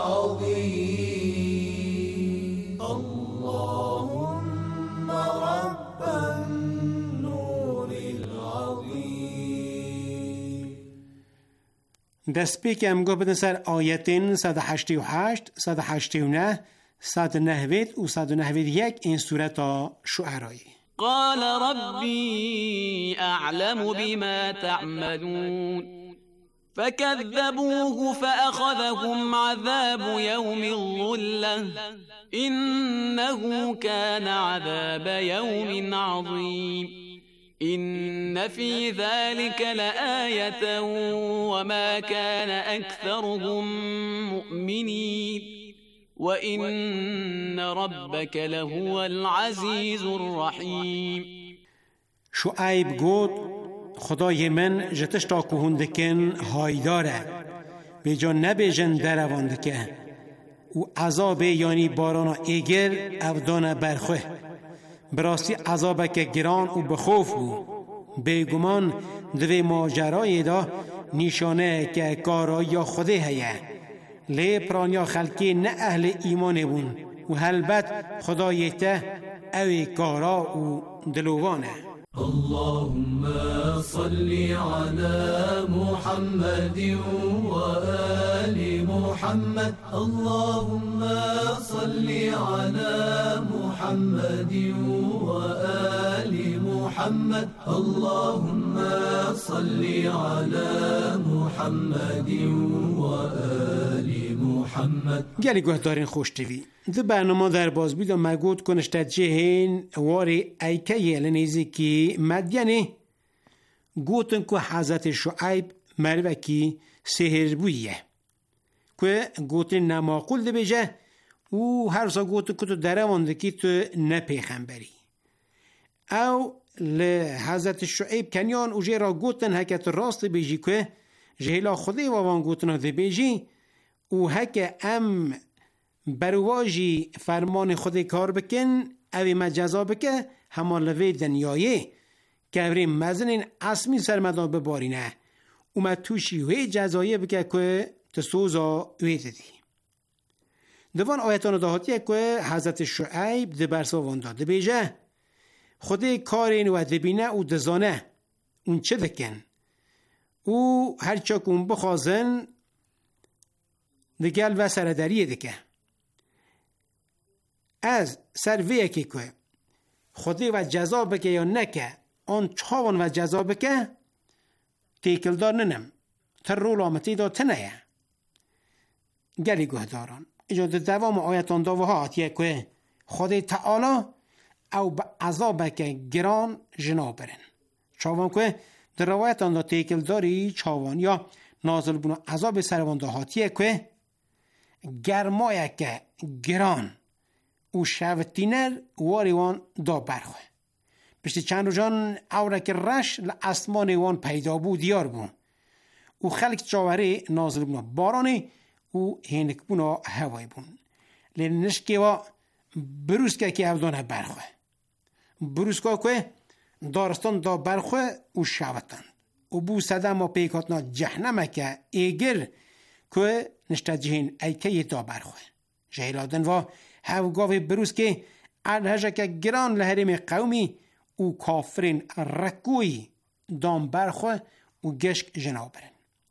K: العظيم اللهم رب النور العظيم.
D: دست بی که امگاه بدن سر آیتین 188 189 190 و 191 این صورت شعرایی.
L: قال ربي أعلم بما تعملون فكذبوه فأخذهم عذاب يوم الظلة إنه كان عذاب يوم عظيم إن في ذلك لآية وما كان أكثرهم مؤمنين وإن ربك لهو العزيز الرحيم.
D: شعیب گفت خدای من جتش تا کهوندکن هایداره به جا نبیجن دروندکه و عذاب یعنی بارانا ایگر افدان برخوه براستی عذاب که گران و بخوف بو بیگمان دوی ماجرای دا نشانه که کارا یا خوده هیه لی پرانیا خلکی نه اهل ایمان بون و هلبت خدای ته اوی کارا و دلوانه.
K: اللهم صل على محمد وآل محمد اللهم صل على محمد وآل محمد اللهم صل على محمد وآل محمد.
D: گلی گوه دارین خوش تیوی ده برنامه در بازبید و مگود کنشتد جهین واری ایکه لنیزی که مدینه گوتن که حضرت شعیب مروه که سهر بویه که گوتن نماقول ده بجه و هر سا گوتن که تو دروانده که تو نپیخنبری او لحضرت شعیب کنیان او جه را گوتن حکت راست بیجی که جهلا خوده وان گوتن ده بیجی و هک ام برواجی فرمان خود کار بکن اوی مجزا بکه همالوی دنیایه که اوی مزنین اسمی سرمدان ببارینه اومد توشی وی جزایه بکه که تسوزا وی دادی. دوان آیتان دهاتیه که حضرت شعیب ده برسا وانده بیجه خود کارین و دبینه و دزانه اون چه دکن و هرچا کن بخوازن دگل و سردریه دکه از سرویه که خودی و جزا بکه یا نکه آن چاوان و جزا بکه تیکل دار ننم تر رول آمتی دا تنیه گلی گوه داران اینجا دوام آیتان داوها آتیه که خودی تعالی او به عذاب که گران جنا برن چاوان که در روایتان دا تیکل داری چاوان یا نازل بنا عذاب سروان دا هاتیه که گرمایه که گران او شوتینر واریوان دا برخواه پشتی چند رو جان اوره که رش لاسمان وان پیدا بود دیار بون او خلق چاوره نازل بنا بارانه او هینک بنا هوای بون لین نشکه و بروسکه که افدانه برخواه بروسکه که دارستان دا برخواه او شوتن او بو صدم و پیکاتنا جهنمه که ایگر که نشته جهین ایکه دا برخواه جهیلادن و هفگاوی بروس که ارهجه که گران لحرم قومی او کافرین رکوی دام برخواه و گشک جنابرن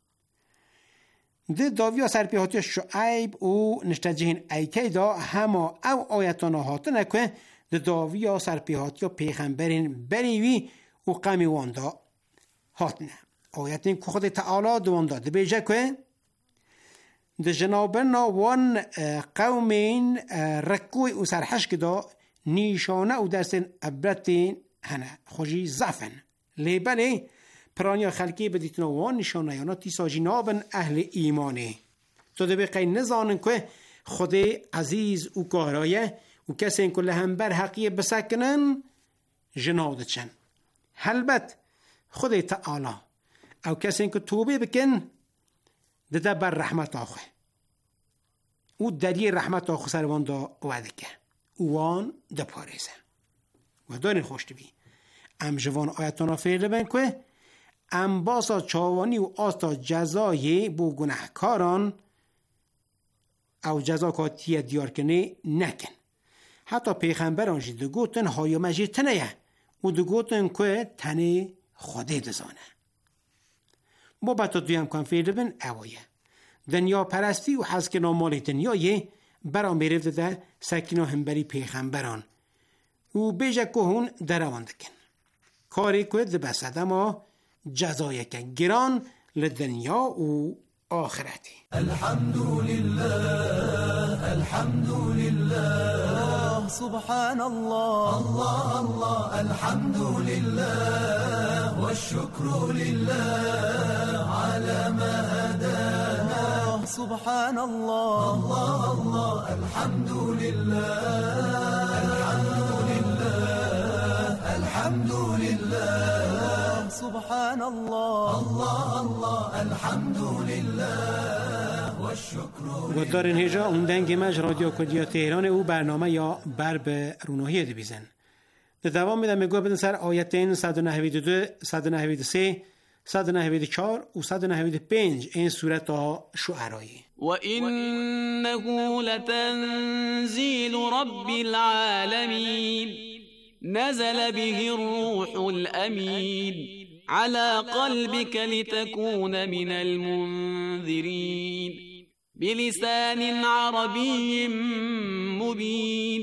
D: ده داویا سرپیهاتی شعیب و نشته جهین ایکه دا همه او آیتان هاتنه که ده داویا سرپیهاتی پیغمبرین بریوی و قمی واندا هاتنه آیتین که خود تعالی دواندا ده بیجه که ده جنابرنا وان قومین رکوی و سرحشک دا نیشانه و درستین عبرتین هنه خوشی زفن لیبنه پرانیا خلقی بدیتنا وان نشانه یانا تیسا جنابن اهل ایمانه تو ده بقی نزانن که خود عزیز و کارایه و کسی این کل هم بر حقیه بسکنن جناده چن حلبت خود تعالی او کسی این که توبه بکن ده بر رحمت آخه و دری رحمت آخو سروان دا ودکه وان دا پارزه و دارین خوشت بی ام جوان آیتانا فیرده بین که ام باسا چاوانی و آستا جزای بو گناهکاران او جزا کاتیه دیار کنه نکن حتی پیغمبران جی دو گوتن هایا مجی تنه و دو گوتن که تنه خوده دزانه با بطا دویم کن فیرده بین اوایه دنیا پرستی و حسکنا مال دنیای برام بیرفته ده سکینا همبری پیغمبران و بیجه که هون دروان دکن کاری که ده بسد اما جزای که گران لدنیا و آخرتی
K: الحمد لله سبحان الله الله الله الحمد لله والشكر لله على ما هدانا سبحان الله الله الله الحمد لله سبحان الله الله الله الحمد لله والشكر
D: گدارین هجا اون دنگ مج رادیو کدیا تهران او برنامه یا بر به روناهی دبیزن ده دوام میدم میگو بدن سر آیتین 192 193 194 و 195 این صورت شعرایی
L: و انه لتنزیل رب العالمین نزل به الروح الأمين على قلبك لتكون من المنذرين بلسان عربي مبين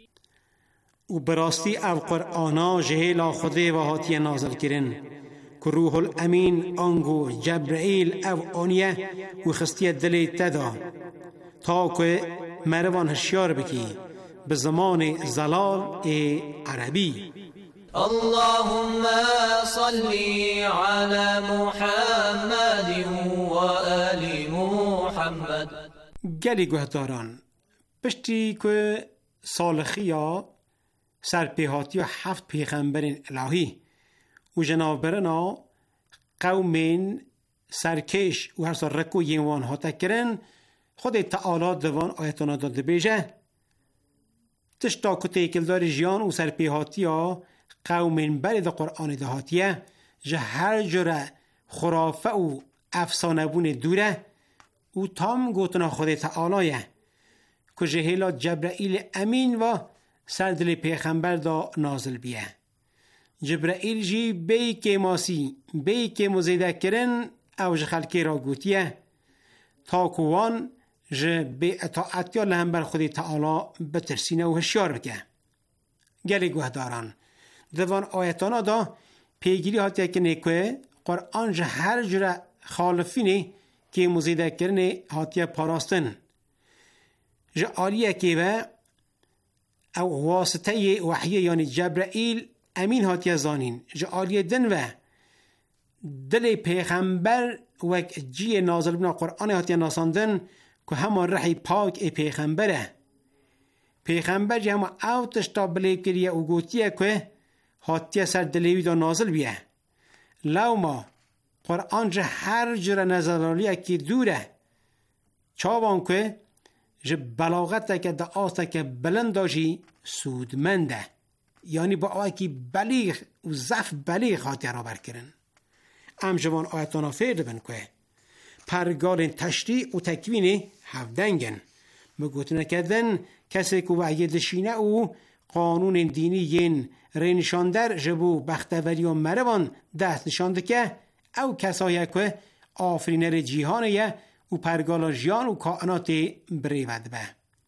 D: و براستی او قرآنا جهیلا خوده و هاتی نازل کرن که روح الامین آنگو جبرائیل او آنیه و خستی دل تدا تا که مروان هشیار بکی به زمان زلال عربی
K: اللهم صل على محمد و آل محمد.
D: گلی گهداران پشتی که سالخی ها سرپیهاتی و 7 پیغمبرین الهی و جنابرنا قومین سرکش و هر سال رکو یوان ها تکرن خود تعالی دوان آیتانا داده بیجه تشتا کتی کلدار جیان و سرپیهاتی ها قومین برد قرآن دهاتیه جه هر جره خرافه و افسانه بون دوره و تام گوتنا خود تعالیه که جهیلا جبرائیل امین و سردل پیغمبر دا نازل بیه جبرائیل جی بی که ماسی بی که مزیده کرن او جه خلکی را گوتیه تا کوان جه بی اطاعتی لهم بر خود تعالی بترسینه و هشیار بگه گلی گوهداران دوان آیتانا دا پیگیری هاتیه که نکوه قرآن جه هر جره خالفینه که مزیده کرنه هاتیه پاراستن جه آلیه که و او واسطه وحیه یعنی جبرائیل امین هاتیه زانین جه آلیه دن و دل پیغمبر و جی نازل بنا قرآن هاتیه ناساندن که همان رحی پاک ای پیغمبره پیغمبر جه همان او تشتا بلیب کریه و گوتیه که هاتیه سر دلیوی دا نازل بیه لو ما قرآن جه هر جره نظرالیه که دوره چاوان که جه بلاغت که دا آسته که بلند داشی سودمنده یعنی با آیه که بلیغ و زف بلیغ هاتیه را برکرن ام جوان آیتانا فیرده بن که پرگال تشریع و تکوین هفدنگن مگوتنه کردن کسی که وعیه دشینه او قانون دینی ین رینشاندر جبو بختوری و مروان دست نشانده که او کسایی که آفرینر جیهانه و پرگال جیان و کائنات بریود به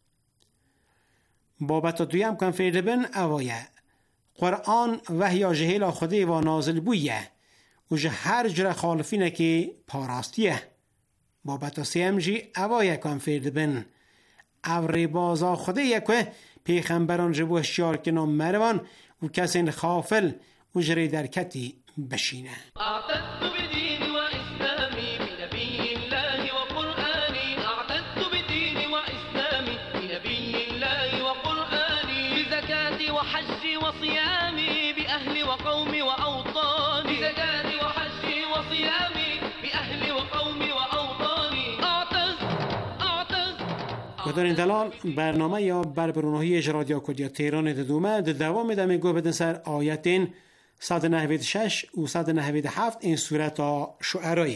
D: بابت دویم کن فیرده بن اوایه قرآن وحیا جهیل خوده و نازل بویه و جه هر جره خالفینه که پاراستیه بابت سیم جی اوایه کن فیرده بن او ریبازا خوده یه که پیغمبران جبو هشیار کنم مروان و کسی خافل و جری درکتی بشینه
M: اعتدت بدین و اسلامی بنبی الله و قرآنی اعتدت بدین و اسلامی بنبی الله و قرآنی بزکاتی و حجی و صیامی بأهل و قومی و اوطانی بزکاتی و حجی و صیامی بأهل و قومی و اوطانی
D: خدارین دلال برنامه یا بربرونهی رادیو کردی تهران دومه دوام دمی گو بدن سر آیتین 196 و 197 این صورت شعرای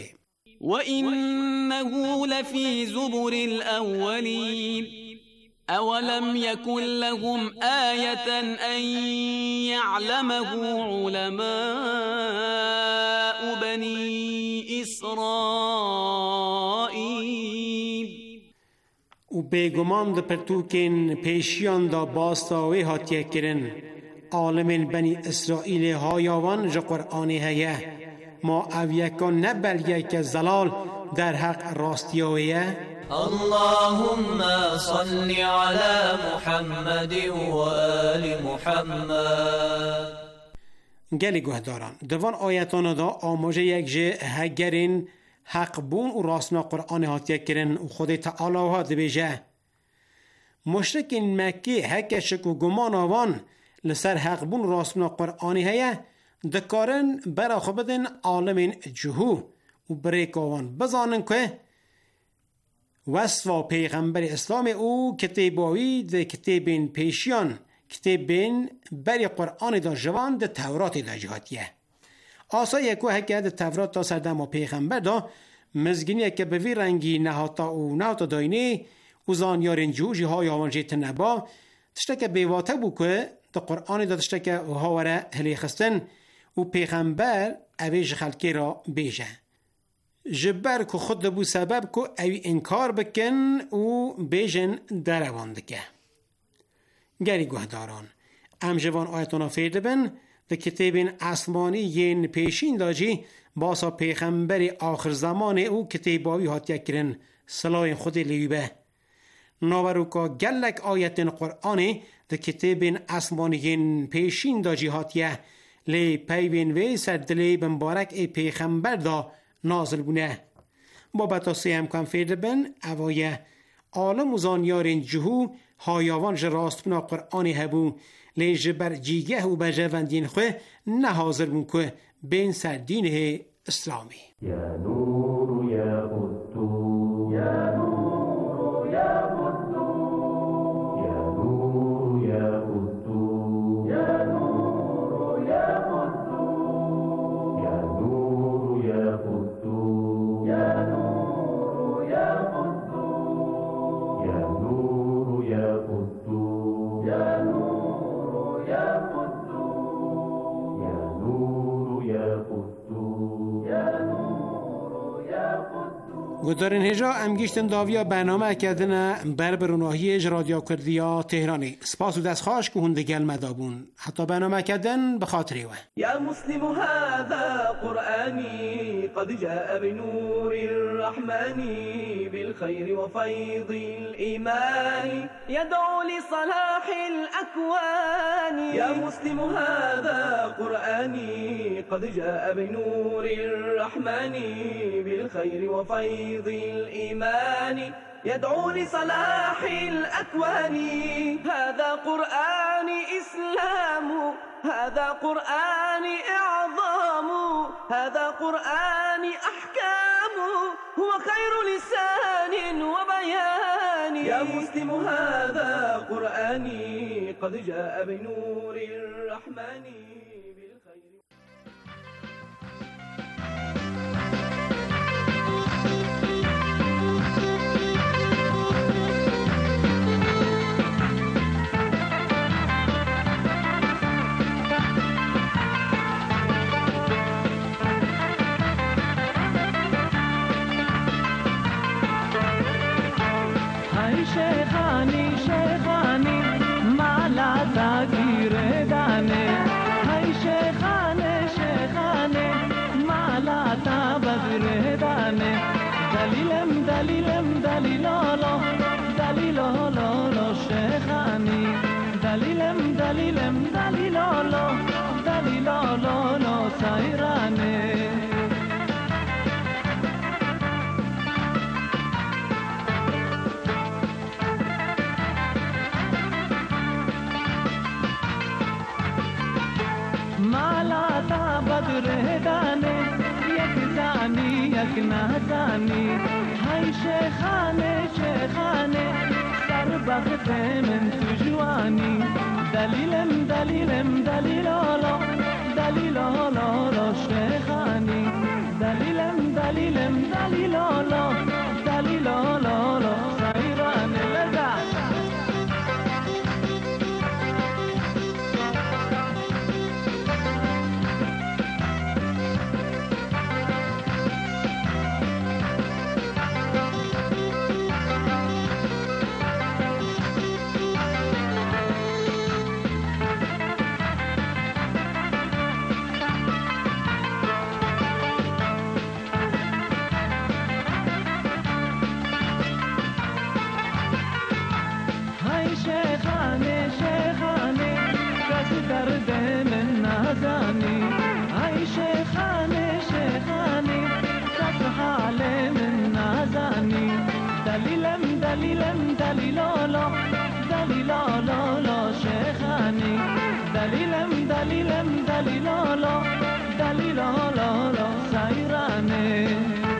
L: وإنه لفي زبر الأولين أولم يكن لهم آية أن يعلمه علماء بني إسرائيل
D: و بیگمان ده پرتوکن پیشیان دا باستاوی هاتیه کرن عالم بنی اسرائیل هایاوان جا قرآنی هیه ما اویکان نبل یک زلال در حق راستیاویه
K: اللهم صل على محمد و آل محمد.
D: گلی گهداران دوان آیتان دا آموزه یک جه هگرین حق بون و راستنا قرآن هاتیه کرن و خود تعالی ها دبیجه مشرکین مکی هکشک و گمان آوان لسر حق بون و راستنا قرآنی هیه دکارن برا خوبدن عالم جهو و بریک آوان بزانن که وصف پیغمبر اسلام او کتاباوی ده کتابین پیشیان کتابین بری قرآن دا جوان ده تورات دا جهاتیه آسا یکو هکه ده تورات دا سردم و پیغمبر دا مزگینیه که به وی رنگی نهاتا و نهاتا داینه و زانیارین جوجی های آوان جیت نبا تشتک بیواته بو که ده قرآن دا تشتک هاوره هلی خستن و پیغمبر اویج خلکی را بیجه جبر که خود بو سبب که اوی انکار بکن و بیجن دروان دکه گری گهداران ام جوان آیتانا فیرده بن ده کتابین اسمانی ین پیشین داجی باسا پیغمبر آخر زمان او کتاباوی هاتیه کرن صلاح خود لیوبه ناورو که گلک آیتین قرآنی ده کتابین اسمانی ین پیشین داجی هاتیه لی پیوین وی سر دلی بمبارک ای پیغمبر دا نازل بونه بابتا سیم کم فیرده بن اوایه عالم و زانیارین جهو هایاوان جراست بنا قرآنی هبو لی جبر جیگه و بجواندین خواه نه حاضر بون که بین سر دینه اسلامی
N: یا نور یا قدو یا نور یا قدو یا نور یا قدو یا نور یا قدو یا نور یا قدو یا نور یا قدو یا نور یا قدو یا نور یا قدو یا نور یا قدو یا نور یا قدو.
D: گذارین هجا امگیشتن داویا برنامه کردن بربروناهی رادیو کردیا تهرانی سپاس و دست خواش که هندگل مدابون حتی برنامه کردن بخاطری و
G: يا مسلم هذا قرآني قد جاء بنور الرحمن بالخير وفيض الإيمان يدعو لصلاح الأكوان يا مسلم هذا قرآني قد جاء بنور الرحمن بالخير وفيض الإيمان يدعو لصلاح الأكوان هذا قرآن إسلام هذا قرآن إعظام هذا قرآن أحكام هو خير لسان وبيان يا مسلم هذا قرآني قد جاء بنور الرحمن بالخير.
O: شیخانی شیخانی مالا تاگیر دانه های شیخانه شیخانه مالا تا بدر دانه دلیلم دلیلم دلیلالو دلیلالو شیخانی دلیلم دلیلم دلیلالو دلیلالو سایرانه مالا تا بدر دانه یک زانی یک نازانی های شیخانه شیخانه در وقت من تو جوانی دلیلم دلیلم دلیلالا دلیلالا شیخانی دلیلم دلیلم دلیلالا دلیلالا سیران لذت دلیلم دلیلالا دلیلالا شیخانی دلیلم دلیلم دلیلالا دلیلالا سیرانه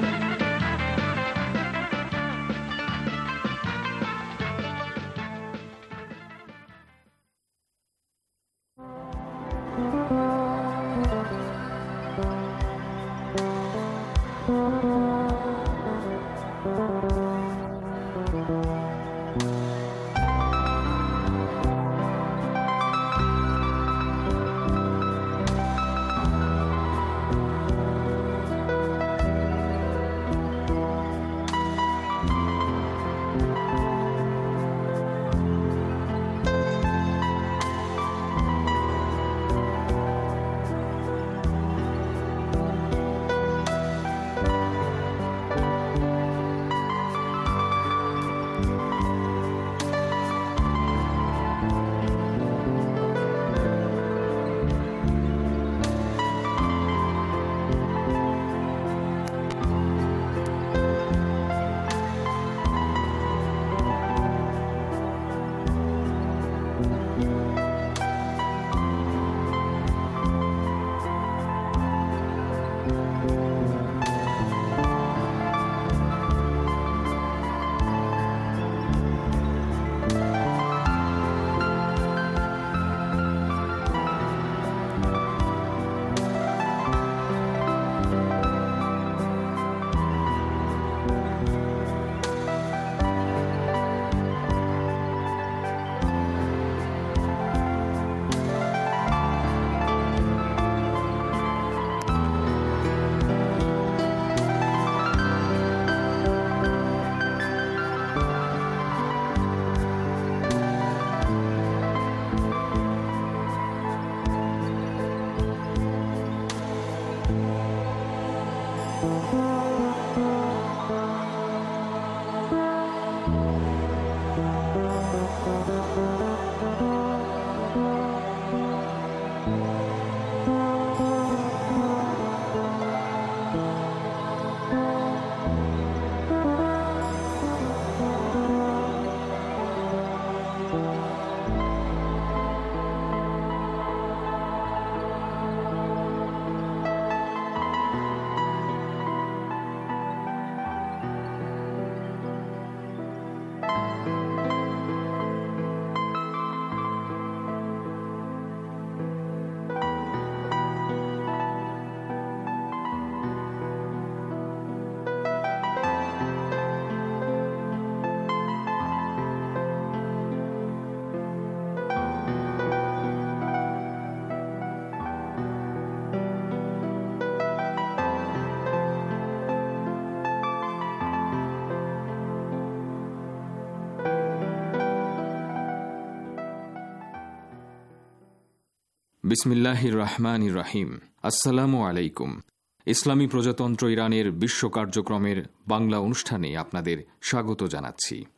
P: বিসমিল্লাহির রহমানির রহিম। আসসালামু আলাইকুম। ইসলামী প্রজাতন্ত্র ইরানের বিশ্ব কার্যক্রমের বাংলা অনুষ্ঠানে আপনাদের স্বাগত জানাচ্ছি।